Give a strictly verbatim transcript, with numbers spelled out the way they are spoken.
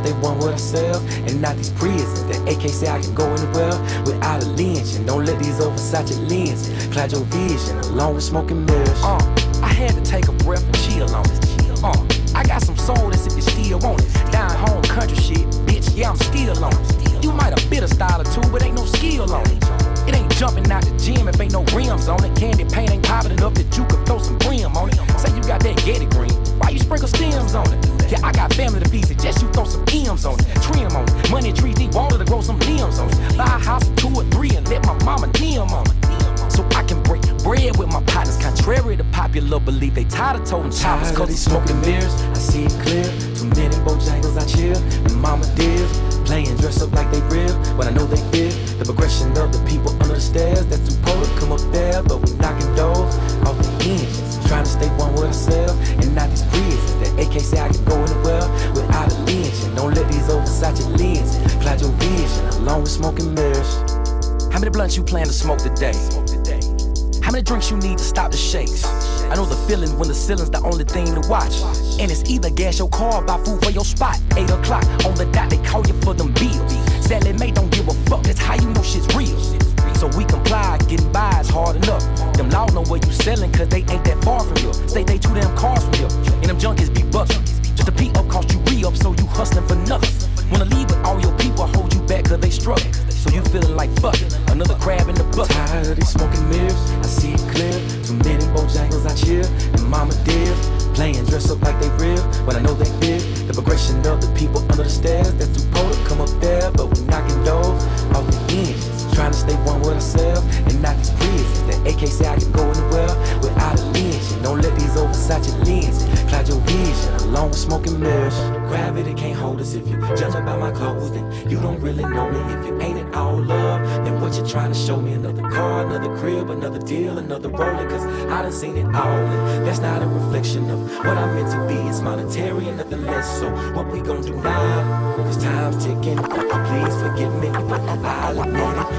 stay one with ourselves and not these prisons. That A K say I can go anywhere without a lynch. And don't let these over Versace lenses cloud your vision along with smoking mirrors. Uh, I had to take a breath and chill on it. Uh, I got some soul that's if you still want it. Down home country shit, bitch, yeah, I'm still on it. You might have bit a style or two, but ain't no skill on it. It ain't jumping out the gym if ain't no rims on it. Candy paint ain't popping enough that you could throw some brim on it. Say you got that Getty green, why you sprinkle stems on it? Yeah, I got family to feed, suggest you throw some M's on it. Trim on it, money trees need water to grow some limbs on it. Buy a house of two or three and let my mama nim on it. So I can break bread with my partners. Contrary to popular belief, they tired of toting choppers cause they smoking mirrors. I see it clear, too many Bojangles I chill. And mama dears, playing dress up like they real, but I know they fear the progression of the people under the stairs. That's too poor to come up there, but we knocking doors off the hinges, trying to stay one with ourselves and not these prisons. That A K say I can go anywhere without a lynch. And don't let these over Versace lenses cloud your vision along with smoking mirrors. How many blunts you plan to smoke today? How many drinks you need to stop the shakes? I know the feeling when the ceiling's the only thing to watch. And it's either gas your car or buy food for your spot. Eight o'clock on the dot, they call you for them bills. Sally Mae don't give a fuck, that's how you know shit's real. So we comply, getting by is hard enough. Them laws know where you selling, cause they ain't that far from here. Stay they two damn cars from here, and them junkies be bucking. Just a P up cost you re-up, so you hustling for nothing. Wanna leave with all your people, hold you back cause they struggling. So you feeling like fuck it, another crab in the bucket. Tired of these smoking mirrors, I see it clear. Too many Bojangles I chill, and mama dears, playing dress up like they real, but I know they fear the progression of the people under the stairs. That's too poor to come up there, but we knocking doors off the hinges, trying to stay one with ourselves and not these prisons. That A K say I can go anywhere without a lynch. And don't let these over Versace lenses cloud your vision along with smoking mirrors. Gravity can't hold us if you judging by my clothes, then you don't really know me. If you ain't it all love, then what you trying to show me? Another car, another crib, another deal, another roller, cause I done seen it all. And that's not a reflection of what I'm meant to be. It's monetary and nothing less. So what we gon' do now? Cause time's ticking. Please forgive me, but I'll admit it.